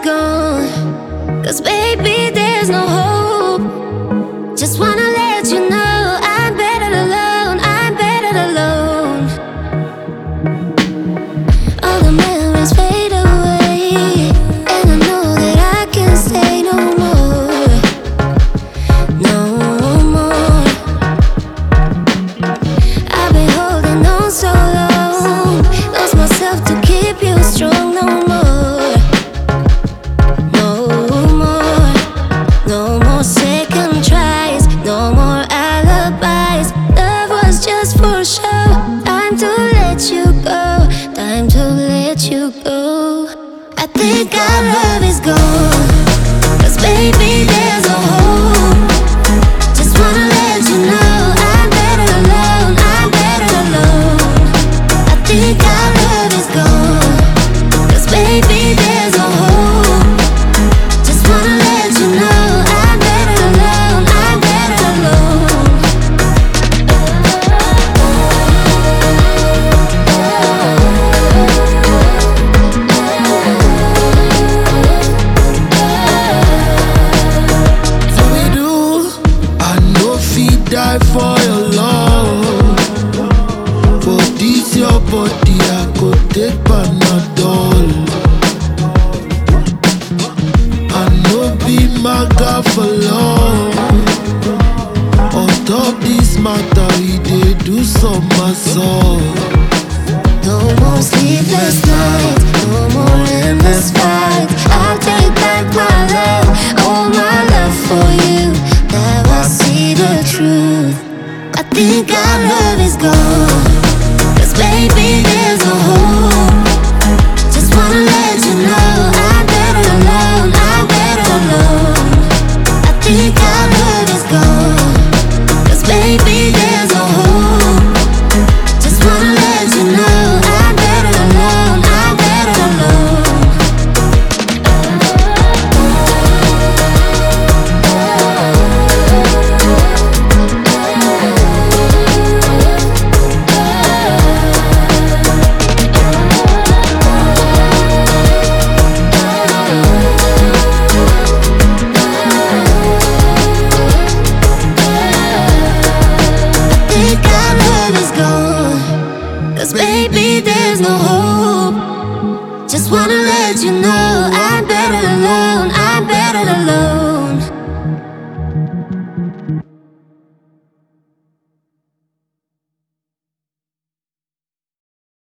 gone. 'Cause baby, there's no hope. Just wanna let you know I'm better alone, I'm better alone. All the memories fade away, and I know that I can't stay no more, no more. I've been holding on so long, lost myself to keep you strong. No more, no more, no more second tries, no more alibis. Love was just for show. Time to let you go, time to let you go. I think our love is gone. 'Cause baby, there's no hope. Just wanna let you know I'm better alone, I'm better alone. I think our love is gone. 'Cause baby, there's no hope. Just wanna let you know I'm better alone, I'm better alone. So we do, I know fit die for your love. For this your body, I could take Panadol. I know be my God for love. On top this matter, we dey do some assault. No more sleepless nights, no more endless fights. I'll take back my love, all my love for you. Now I see the truth. I think our love is gone. 'Cause baby, there's no hope. Just wanna let you know I'm better alone, I'm better alone. I think our love is gone. 'Cause baby, there's no hope. Just wanna let you know I'm better alone, I'm better alone. I think our love is gone. 'Cause baby, there's no hope. Just wanna let you know I'm better alone, I'm better alone.